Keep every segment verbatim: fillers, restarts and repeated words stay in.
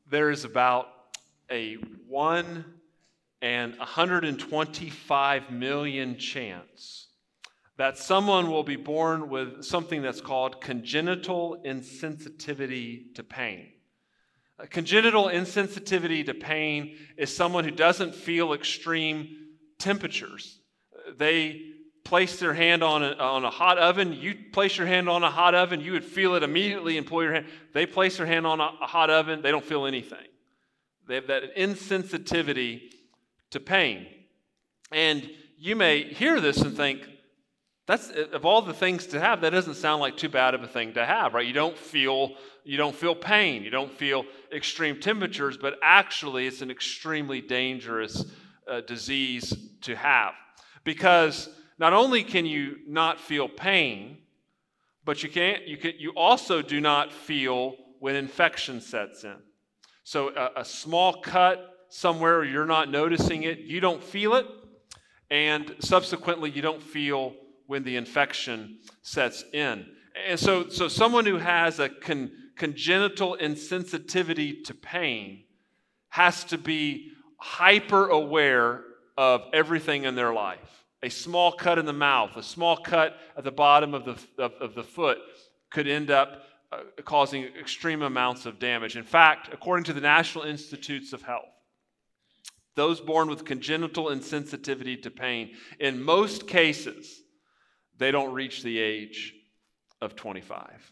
there is about a one and one hundred twenty-five million chance that someone will be born with something that's called congenital insensitivity to pain. A congenital insensitivity to pain is someone who doesn't feel extreme temperatures. They place their hand on a, on a hot oven. You place your hand on a hot oven, you would feel it immediately and pull your hand. They place their hand on a, a hot oven, they don't feel anything. They have that insensitivity to pain. And you may hear this and think, that's of all the things to have, that doesn't sound like too bad of a thing to have, right? You don't feel you don't feel pain, you don't feel extreme temperatures, but actually it's an extremely dangerous uh, disease to have. Because not only can you not feel pain, but you can't you can you also do not feel when infection sets in. So a, a small cut somewhere you're not noticing it, you don't feel it, and subsequently you don't feel when the infection sets in. And so, so someone who has a con, congenital insensitivity to pain has to be hyper aware of everything in their life. A small cut in the mouth, a small cut at the bottom of the, of, of the foot could end up uh, causing extreme amounts of damage. In fact, according to the National Institutes of Health, those born with congenital insensitivity to pain, in most cases, they don't reach the age of twenty-five.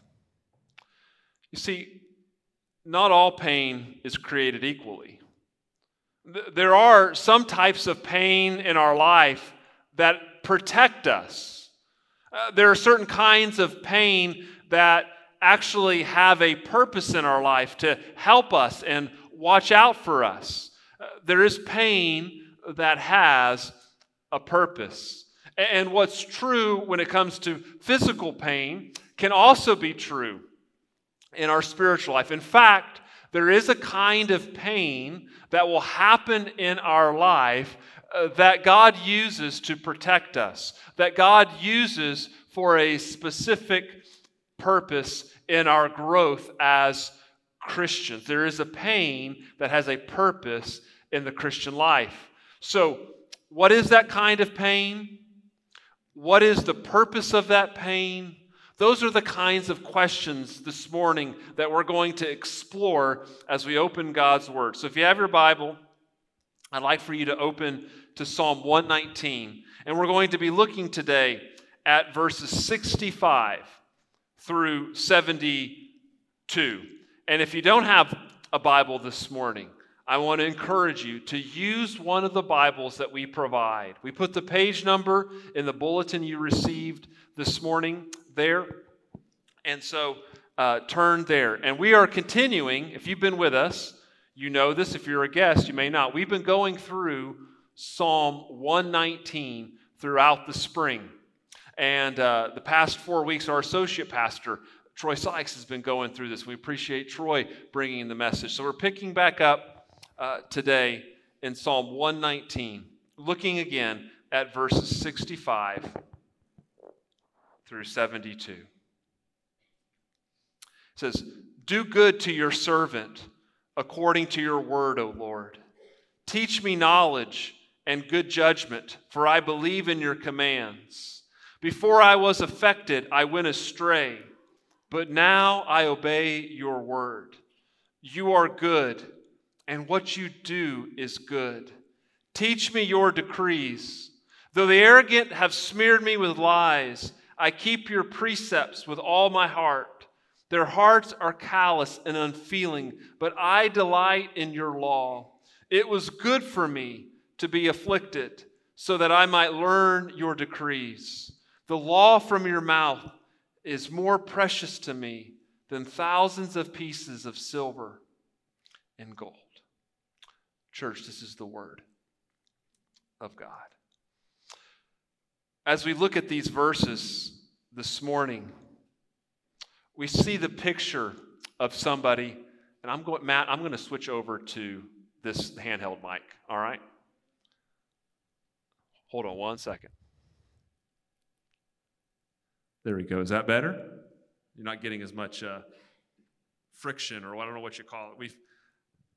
You see, not all pain is created equally. There are some types of pain in our life that protect us. Uh, there are certain kinds of pain that actually have a purpose in our life to help us and watch out for us. Uh, there is pain that has a purpose. And what's true when it comes to physical pain can also be true in our spiritual life. In fact, there is a kind of pain that will happen in our life uh, that God uses to protect us, that God uses for a specific purpose in our growth as Christians. There is a pain that has a purpose in the Christian life. So, what is that kind of pain? What is the purpose of that pain? Those are the kinds of questions this morning that we're going to explore as we open God's Word. So if you have your Bible, I'd like for you to open to Psalm one nineteen. And we're going to be looking today at verses sixty-five through seventy-two. And if you don't have a Bible this morning, I want to encourage you to use one of the Bibles that we provide. We put the page number in the bulletin you received this morning there. And so uh, turn there. And we are continuing, if you've been with us, you know this. If you're a guest, you may not. We've been going through Psalm one nineteen throughout the spring. And uh, the past four weeks, our associate pastor, Troy Sykes, has been going through this. We appreciate Troy bringing the message. So we're picking back up Uh, today in Psalm one nineteen, looking again at verses sixty-five through seventy-two. It says, "Do good to your servant according to your word, O Lord. Teach me knowledge and good judgment, for I believe in your commands. Before I was affected, I went astray, but now I obey your word. You are good, and what you do is good. Teach me your decrees. Though the arrogant have smeared me with lies, I keep your precepts with all my heart. Their hearts are callous and unfeeling, but I delight in your law. It was good for me to be afflicted, so that I might learn your decrees. The law from your mouth is more precious to me than thousands of pieces of silver and gold." Church, this is the word of God. As we look at these verses this morning, we see the picture of somebody, and I'm going, Matt, I'm going to switch over to this handheld mic, all right? Hold on one second. There we go. Is that better? You're not getting as much uh, friction, or I don't know what you call it. We've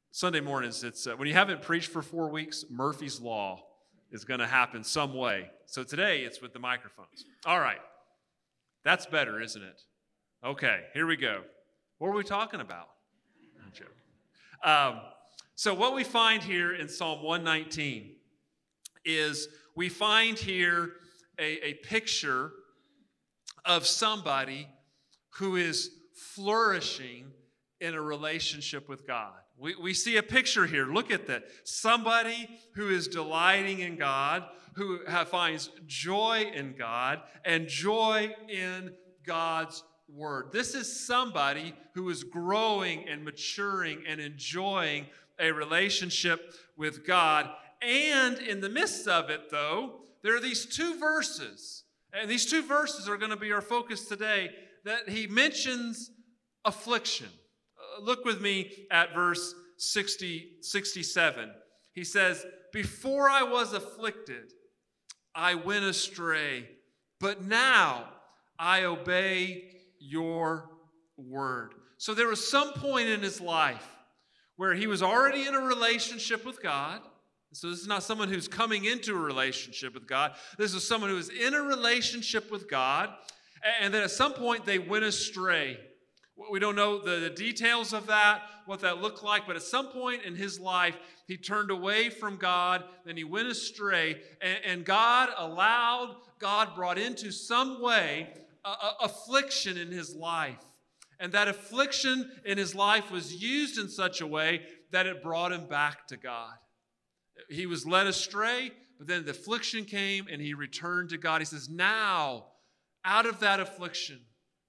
Sunday mornings, it's uh, when you haven't preached for four weeks, Murphy's Law is going to happen some way. So today, it's with the microphones. All right. That's better, isn't it? Okay, here we go. What are we talking about? I'm joking. Um, so what we find here in Psalm one nineteen is we find here a, a picture of somebody who is flourishing in a relationship with God. We, we see a picture here. Look at that. Somebody who is delighting in God, who have, finds joy in God and joy in God's word. This is somebody who is growing and maturing and enjoying a relationship with God. And in the midst of it, though, there are these two verses. And these two verses are going to be our focus today, that he mentions affliction. Uh, look with me at verse sixty, sixty-seven. He says, "Before I was afflicted, I went astray, but now I obey your word." So there was some point in his life where he was already in a relationship with God. So this is not someone who's coming into a relationship with God. This is someone who is in a relationship with God, and then at some point they went astray. We don't know the, the details of that, what that looked like, but at some point in his life, he turned away from God, then he went astray, and, and God allowed, God brought into some way a, a, affliction in his life. And that affliction in his life was used in such a way that it brought him back to God. He was led astray, but then the affliction came and he returned to God. He says, now, out of that affliction,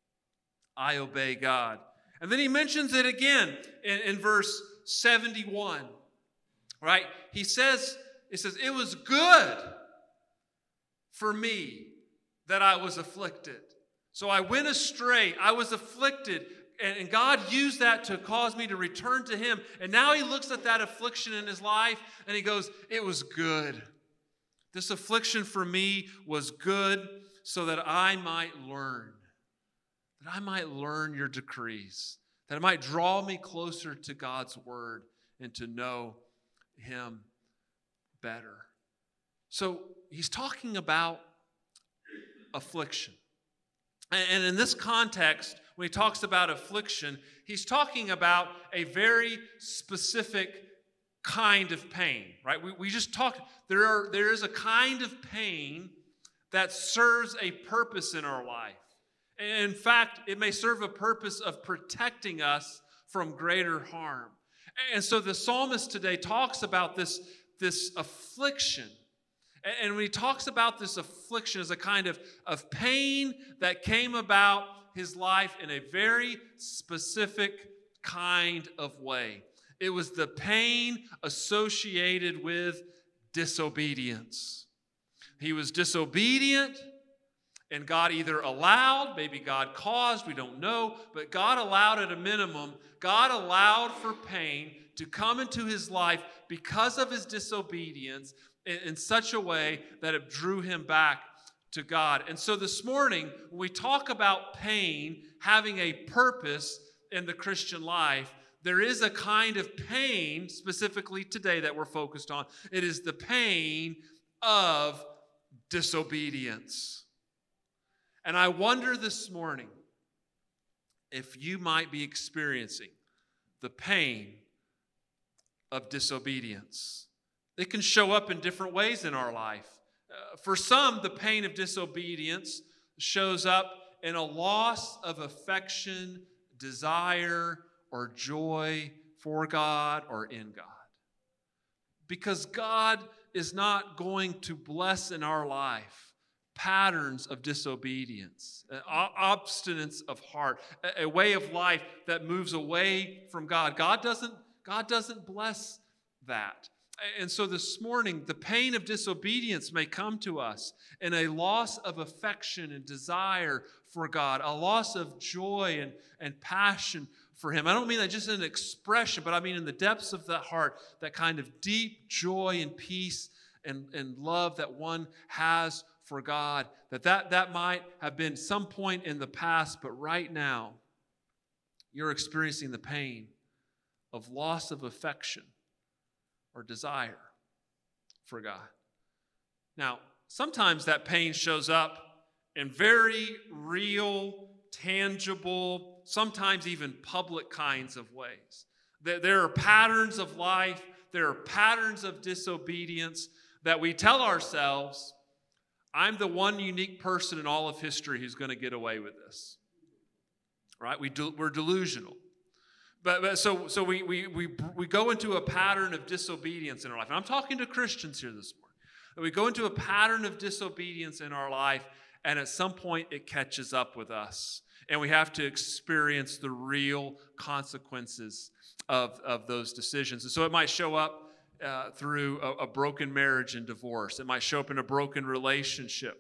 I obey God. And then he mentions it again in, in verse seventy-one, right? He says, it says, "It was good for me that I was afflicted. So I went astray, I was afflicted, and, and God used that to cause me to return to him." And now he looks at that affliction in his life and he goes, "It was good. This affliction for me was good so that I might learn. That I might learn your decrees, that it might draw me closer to God's word and to know him better." So he's talking about affliction. And in this context, when he talks about affliction, he's talking about a very specific kind of pain, right? We, we just talked, there are there is a kind of pain that serves a purpose in our life. In fact, it may serve a purpose of protecting us from greater harm. And so the psalmist today talks about this, this affliction. And when he talks about this affliction as a kind of, of pain that came about his life in a very specific kind of way. It was the pain associated with disobedience. He was disobedient, and God either allowed, maybe God caused, we don't know, but God allowed at a minimum, God allowed for pain to come into his life because of his disobedience in, in such a way that it drew him back to God. And so this morning, when we talk about pain having a purpose in the Christian life, there is a kind of pain, specifically today, that we're focused on. It is the pain of disobedience. And I wonder this morning if you might be experiencing the pain of disobedience. It can show up in different ways in our life. Uh, for some, the pain of disobedience shows up in a loss of affection, desire, or joy for God or in God. Because God is not going to bless in our life patterns of disobedience, obstinance of heart, a way of life that moves away from God. God doesn't, God doesn't bless that. And so this morning, the pain of disobedience may come to us in a loss of affection and desire for God, a loss of joy and, and passion for him. I don't mean that just in an expression, but I mean in the depths of that heart, that kind of deep joy and peace and, and love that one has for God, that, that that might have been some point in the past, but right now, you're experiencing the pain of loss of affection or desire for God. Now, sometimes that pain shows up in very real, tangible, sometimes even public kinds of ways. There are patterns of life, there are patterns of disobedience that we tell ourselves, I'm the one unique person in all of history who's going to get away with this. Right? We do, we're delusional. But, but so, so we, we, we, we go into a pattern of disobedience in our life. And I'm talking to Christians here this morning. And we go into a pattern of disobedience in our life, and at some point it catches up with us. And we have to experience the real consequences of, of those decisions. And so it might show up uh, through a, a broken marriage and divorce. It might show up in a broken relationship.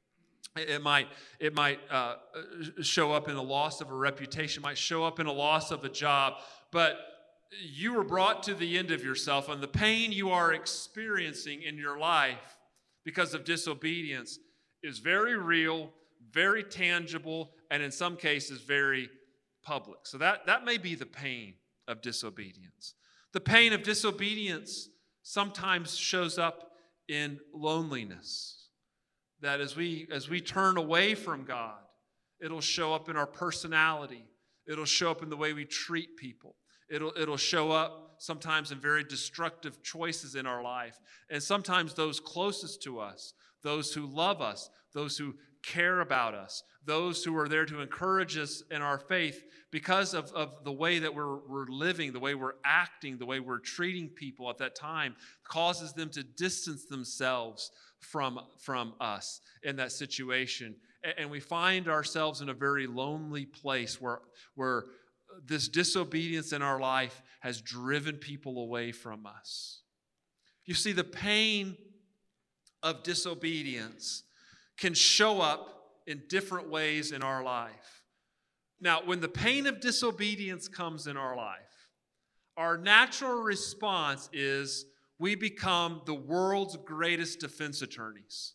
It might, it might uh, show up in a loss of a reputation. It might show up in a loss of a job. But you were brought to the end of yourself, and the pain you are experiencing in your life because of disobedience is very real, very tangible, and in some cases very public. So that, that may be the pain of disobedience. The pain of disobedience sometimes shows up in loneliness. That as we as we turn away from God, it'll show up in our personality. It'll show up in the way we treat people. It'll, it'll show up sometimes in very destructive choices in our life. And sometimes those closest to us, those who love us, those who care about us, those who are there to encourage us in our faith, because of, of the way that we're, we're living, the way we're acting, the way we're treating people at that time, causes them to distance themselves from, from us in that situation. And, and we find ourselves in a very lonely place where, where this disobedience in our life has driven people away from us. You see, the pain of disobedience can show up in different ways in our life. Now, when the pain of disobedience comes in our life, our natural response is we become the world's greatest defense attorneys.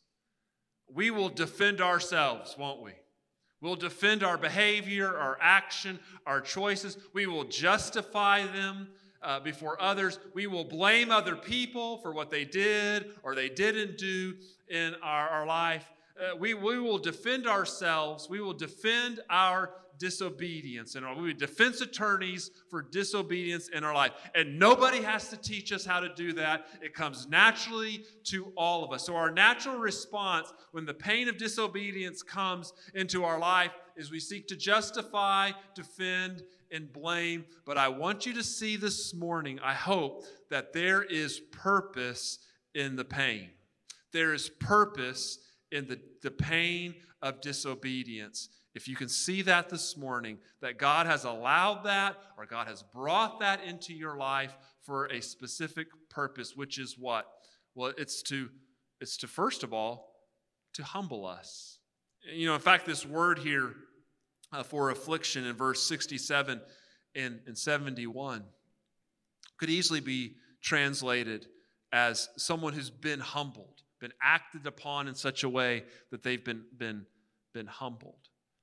We will defend ourselves, won't we? We'll defend our behavior, our action, our choices. We will justify them uh, before others. We will blame other people for what they did or they didn't do in our, our life. Uh, we, we will defend ourselves. We will defend our disobedience. And we will be defense attorneys for disobedience in our life. And nobody has to teach us how to do that. It comes naturally to all of us. So our natural response when the pain of disobedience comes into our life is we seek to justify, defend, and blame. But I want you to see this morning, I hope, that there is purpose in the pain. There is purpose in the, the pain of disobedience. If you can see that this morning, that God has allowed that or God has brought that into your life for a specific purpose, which is what? Well, it's to, it's to first of all, to humble us. You know, in fact, this word here uh, for affliction in verse sixty-seven and, and seventy-one could easily be translated as someone who's been humbled, been acted upon in such a way that they've been, been, been humbled.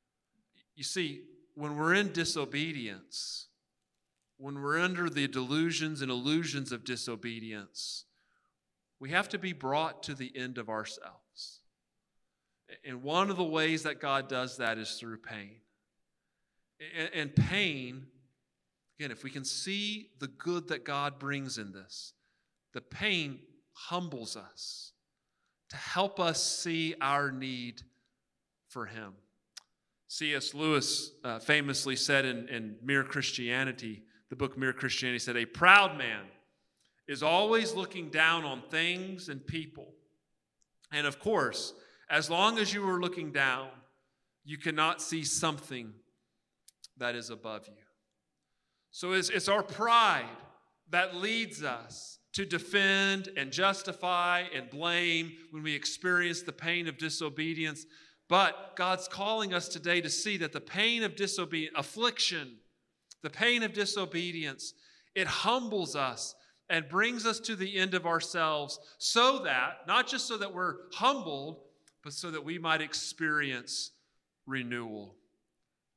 You see, when we're in disobedience, when we're under the delusions and illusions of disobedience, we have to be brought to the end of ourselves. And one of the ways that God does that is through pain. And pain, again, if we can see the good that God brings in this, the pain humbles us to help us see our need for Him. C S Lewis uh, famously said in, in Mere Christianity, the book Mere Christianity, said, a proud man is always looking down on things and people. And of course, as long as you are looking down, you cannot see something that is above you. So it's, it's our pride that leads us to defend and justify and blame when we experience the pain of disobedience. But God's calling us today to see that the pain of disobedience, affliction, the pain of disobedience, it humbles us and brings us to the end of ourselves so that, not just so that we're humbled, but so that we might experience renewal.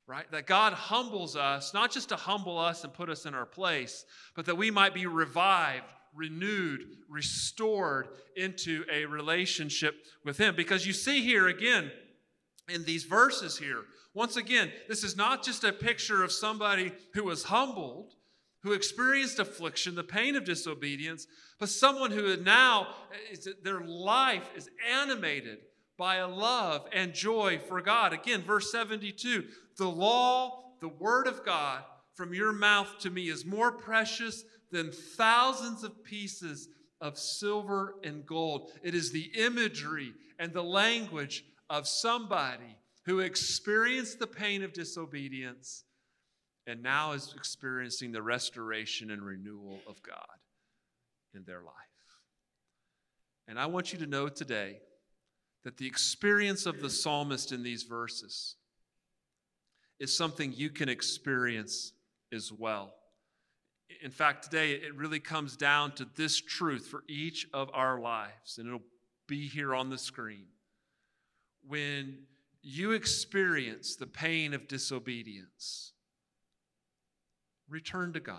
right? That God humbles us, not just to humble us and put us in our place, but that we might be revived, renewed, restored into a relationship with him. Because you see here again, in these verses here, once again, this is not just a picture of somebody who was humbled, who experienced affliction, the pain of disobedience, but someone who now, is, their life is animated by a love and joy for God. Again, verse seventy-two, the law, the word of God from your mouth to me is more precious than thousands of pieces of silver and gold. It is the imagery and the language of somebody who experienced the pain of disobedience and now is experiencing the restoration and renewal of God in their life. And I want you to know today that the experience of the psalmist in these verses is something you can experience as well. In fact, today it really comes down to this truth for each of our lives, and it'll be here on the screen. When you experience the pain of disobedience, return to God.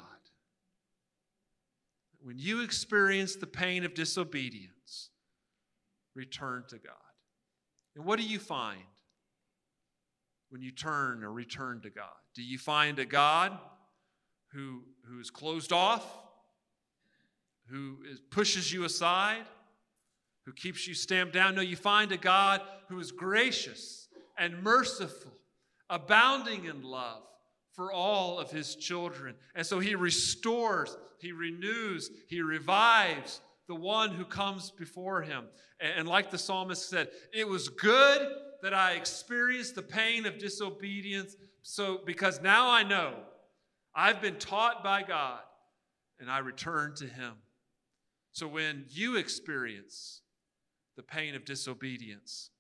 When you experience the pain of disobedience, return to God. And what do you find when you turn or return to God? Do you find a God who, who is closed off, who is, pushes you aside, who keeps you stamped down? No, you find a God who is gracious and merciful, abounding in love for all of his children. And so he restores, he renews, he revives the one who comes before him. And like the psalmist said, it was good that I experienced the pain of disobedience, so because now I know I've been taught by God and I return to him. So when you experience the pain of disobedience,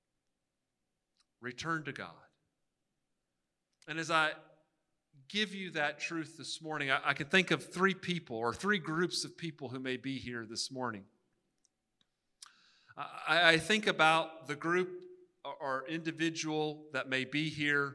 return to God. And as I give you that truth this morning, I, I can think of three people or three groups of people who may be here this morning. I, I think about the group or individual that may be here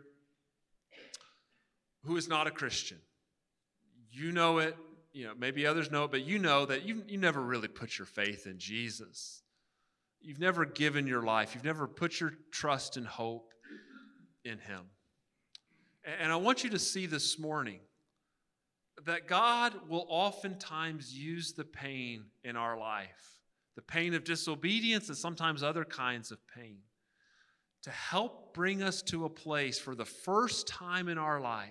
who is not a Christian. You know it, you know, maybe others know it, but you know that you, you never really put your faith in Jesus. You've never given your life. You've never put your trust and hope in him. And I want you to see this morning that God will oftentimes use the pain in our life, the pain of disobedience and sometimes other kinds of pain, to help bring us to a place for the first time in our life,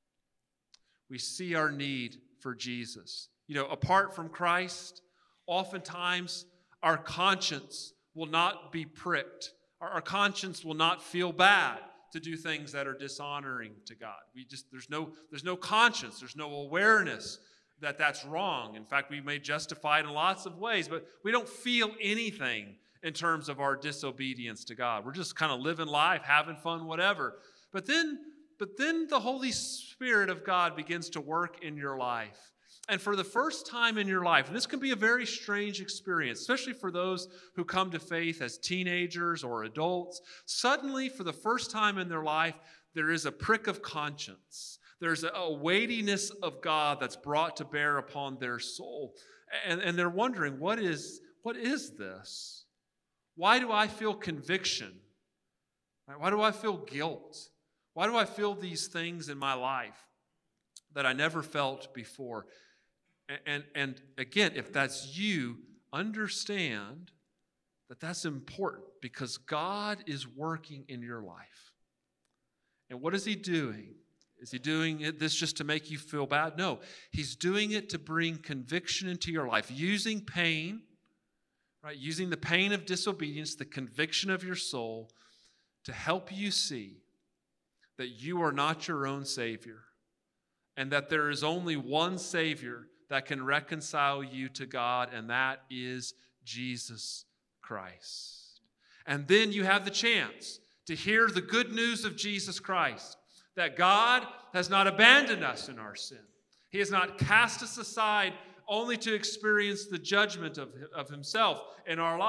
we see our need for Jesus. You know, apart from Christ, oftentimes our conscience will not be pricked. Our, our conscience will not feel bad to do things that are dishonoring to God. We just there's no there's no conscience, there's no awareness that that's wrong. In fact, we may justify it in lots of ways, but we don't feel anything in terms of our disobedience to God. We're just kind of living life, having fun, whatever. But then but then the Holy Spirit of God begins to work in your life. And for the first time in your life, and this can be a very strange experience, especially for those who come to faith as teenagers or adults, suddenly for the first time in their life, there is a prick of conscience. There's a, a weightiness of God that's brought to bear upon their soul. And, and they're wondering, what is, what is this? Why do I feel conviction? Why do I feel guilt? Why do I feel these things in my life that I never felt before? And, and, and again, if that's you, understand that that's important because God is working in your life. And what is he doing? Is he doing it, this just to make you feel bad? No, he's doing it to bring conviction into your life, using pain, right? Using the pain of disobedience, the conviction of your soul, to help you see that you are not your own Savior and that there is only one Savior that can reconcile you to God, and that is Jesus Christ. And then you have the chance to hear the good news of Jesus Christ, that God has not abandoned us in our sin. He has not cast us aside only to experience the judgment of, of himself in our life,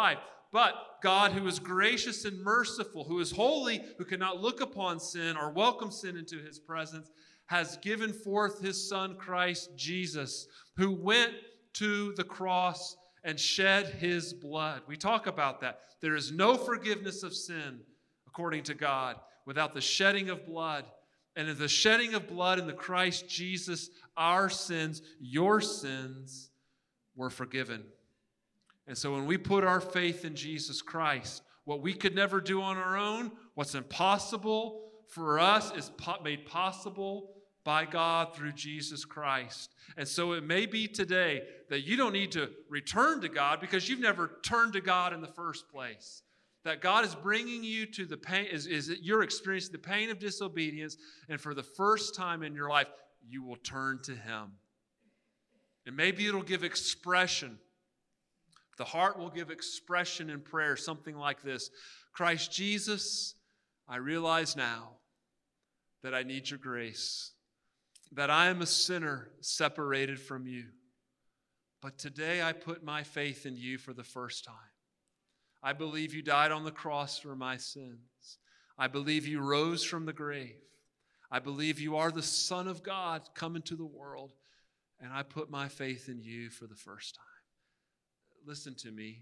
But God, who is gracious and merciful, who is holy, who cannot look upon sin or welcome sin into his presence, has given forth his Son, Christ Jesus, who went to the cross and shed his blood. We talk about that. There is no forgiveness of sin, according to God, without the shedding of blood. And in the shedding of blood in the Christ Jesus, our sins, your sins, were forgiven. And so when we put our faith in Jesus Christ, what we could never do on our own, what's impossible for us is made possible by God through Jesus Christ. And so it may be today that you don't need to return to God because you've never turned to God in the first place. That God is bringing you to the pain, is, is that you're experiencing the pain of disobedience, and for the first time in your life, you will turn to him. And maybe it'll give expression. The heart will give expression in prayer, something like this. Christ Jesus, I realize now that I need your grace, that I am a sinner separated from you. But today I put my faith in you for the first time. I believe you died on the cross for my sins. I believe you rose from the grave. I believe you are the Son of God come into the world, and I put my faith in you for the first time. Listen to me.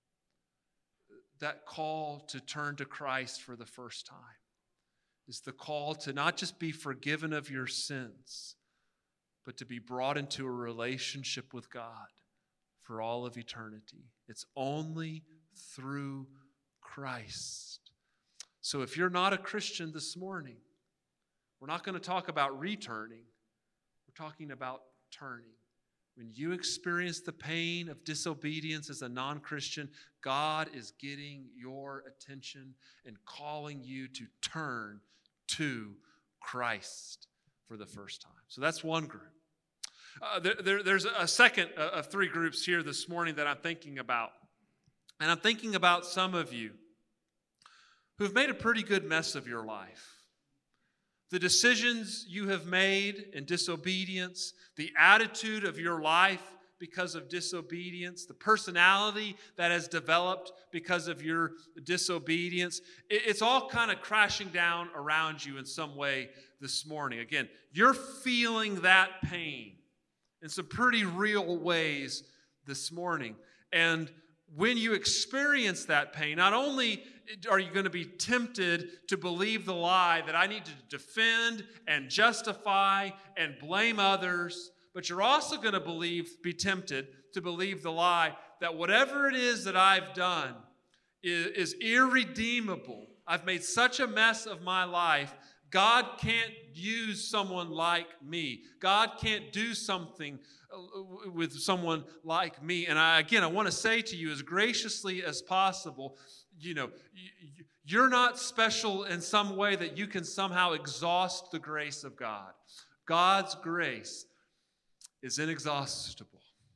That call to turn to Christ for the first time is the call to not just be forgiven of your sins, but to be brought into a relationship with God for all of eternity. It's only through Christ. So if you're not a Christian this morning, we're not going to talk about returning. We're talking about turning. When you experience the pain of disobedience as a non-Christian, God is getting your attention and calling you to turn to Christ for the first time. So that's one group. Uh, there, there, there's a second of three groups here this morning that I'm thinking about. And I'm thinking about some of you who've made a pretty good mess of your life. The decisions you have made in disobedience, the attitude of your life because of disobedience, the personality that has developed because of your disobedience, it's all kind of crashing down around you in some way this morning. Again, you're feeling that pain in some pretty real ways this morning. And when you experience that pain, not only are you going to be tempted to believe the lie that I need to defend and justify and blame others, but you're also going to believe, be tempted to believe the lie that whatever it is that I've done is, is irredeemable. I've made such a mess of my life, God can't use someone like me. God can't do something with someone like me. And I, again, I want to say to you as graciously as possible, you know, you're not special in some way that you can somehow exhaust the grace of God. God's grace is inexhaustible.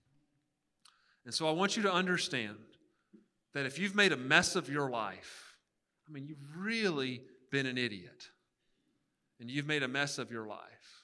And so I want you to understand that if you've made a mess of your life, I mean, you've really been an idiot, and you've made a mess of your life,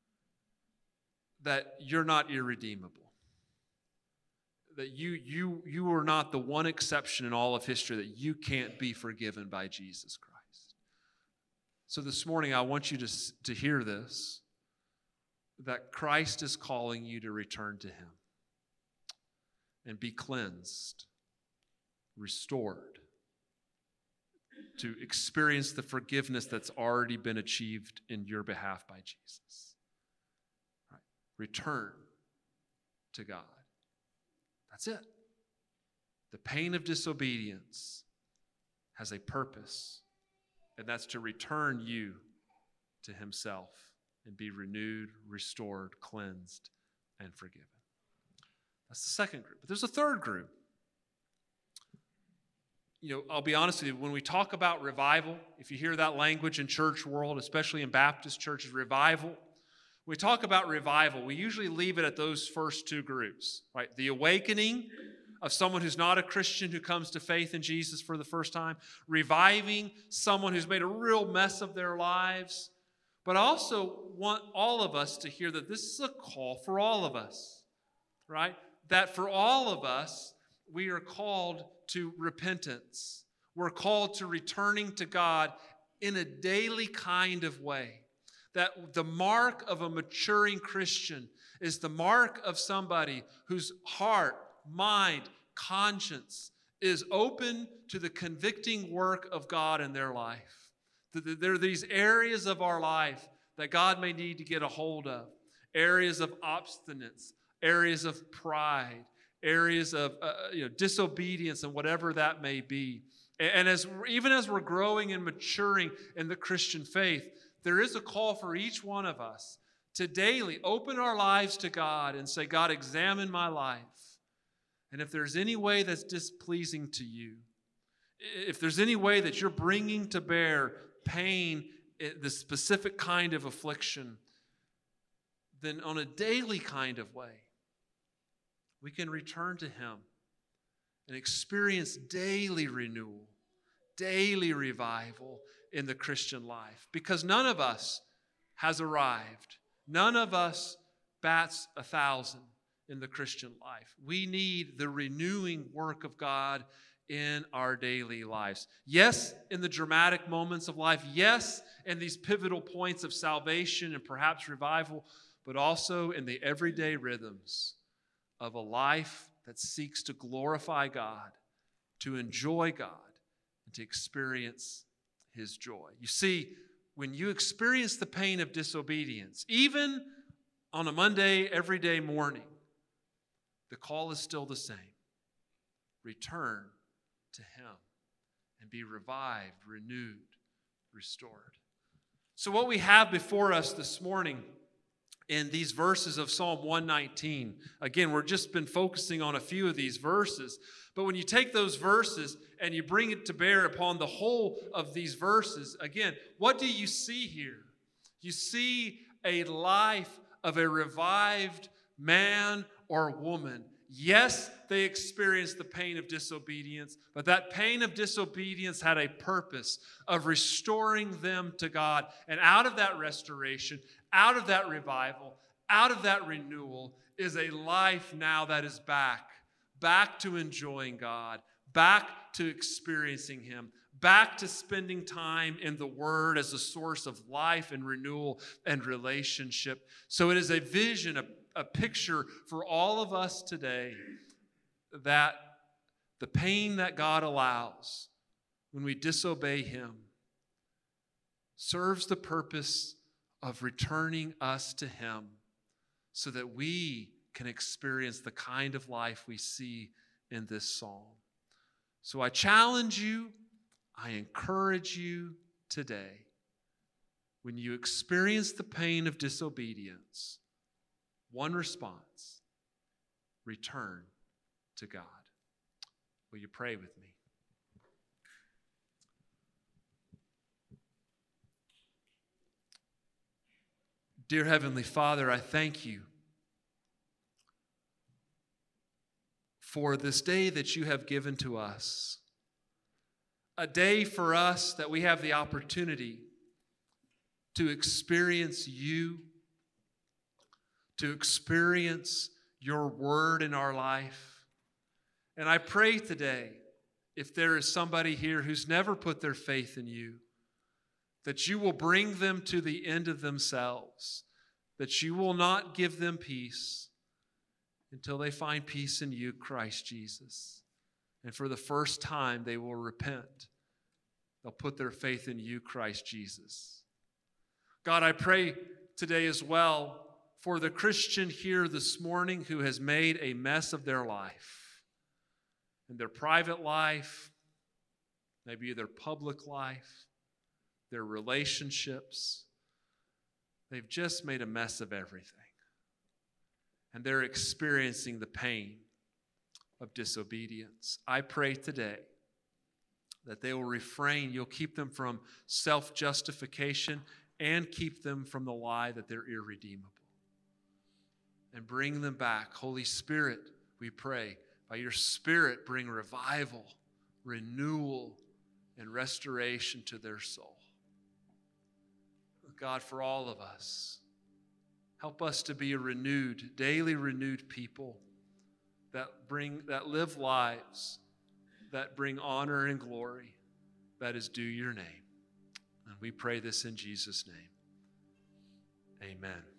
that you're not irredeemable. That you you you are not the one exception in all of history that you can't be forgiven by Jesus Christ. So this morning I want you to, to hear this, that Christ is calling you to return to him and be cleansed, restored, to experience the forgiveness that's already been achieved in your behalf by Jesus. Right. Return to God. That's it. The pain of disobedience has a purpose, and that's to return you to himself and be renewed, restored, cleansed, and forgiven. That's the second group. But there's a third group. You know, I'll be honest with you, when we talk about revival, if you hear that language in church world, especially in Baptist churches, revival, when we talk about revival, we usually leave it at those first two groups, right? The awakening of someone who's not a Christian who comes to faith in Jesus for the first time, reviving someone who's made a real mess of their lives. But I also want all of us to hear that this is a call for all of us, right? That for all of us, we are called to repentance. We're called to returning to God in a daily kind of way. That the mark of a maturing Christian is the mark of somebody whose heart, mind, conscience is open to the convicting work of God in their life. There are these areas of our life that God may need to get a hold of. Areas of obstinance, areas of pride, areas of uh, you know, disobedience, and whatever that may be. And as even as we're growing and maturing in the Christian faith, there is a call for each one of us to daily open our lives to God and say, God, examine my life. And if there's any way that's displeasing to you, if there's any way that you're bringing to bear pain, the specific kind of affliction, then on a daily kind of way, we can return to Him and experience daily renewal, daily revival in the Christian life. Because none of us has arrived. None of us bats a thousand in the Christian life. We need the renewing work of God in our daily lives. Yes, in the dramatic moments of life. Yes, in these pivotal points of salvation and perhaps revival, but also in the everyday rhythms of a life that seeks to glorify God, to enjoy God, and to experience His joy. You see, when you experience the pain of disobedience, even on a Monday, everyday morning, the call is still the same. Return to Him and be revived, renewed, restored. So what we have before us this morning in these verses of Psalm one nineteen, again, we've just been focusing on a few of these verses, but when you take those verses and you bring it to bear upon the whole of these verses, again, what do you see here? You see a life of a revived man or woman. Yes, they experienced the pain of disobedience, but that pain of disobedience had a purpose of restoring them to God. And out of that restoration, out of that revival, out of that renewal is a life now that is back, back to enjoying God, back to experiencing Him, back to spending time in the Word as a source of life and renewal and relationship. So it is a vision, a, a picture for all of us today that the pain that God allows when we disobey Him serves the purpose of returning us to Him so that we can experience the kind of life we see in this psalm. So I challenge you, I encourage you today, when you experience the pain of disobedience, one response: return to God. Will you pray with me? Dear Heavenly Father, I thank you for this day that you have given to us. A day for us that we have the opportunity to experience you, to experience your word in our life. And I pray today, if there is somebody here who's never put their faith in you, that you will bring them to the end of themselves, that you will not give them peace until they find peace in you, Christ Jesus. And for the first time, they will repent. They'll put their faith in you, Christ Jesus. God, I pray today as well for the Christian here this morning who has made a mess of their life, in their private life, maybe their public life, their relationships. They've just made a mess of everything. And they're experiencing the pain of disobedience. I pray today that they will refrain, you'll keep them from self-justification and keep them from the lie that they're irredeemable. And bring them back. Holy Spirit, we pray, by your Spirit, bring revival, renewal, and restoration to their soul. God, for all of us, help us to be a renewed, daily renewed people that bring that live lives that bring honor and glory that is due your name. And we pray this in Jesus' name. Amen.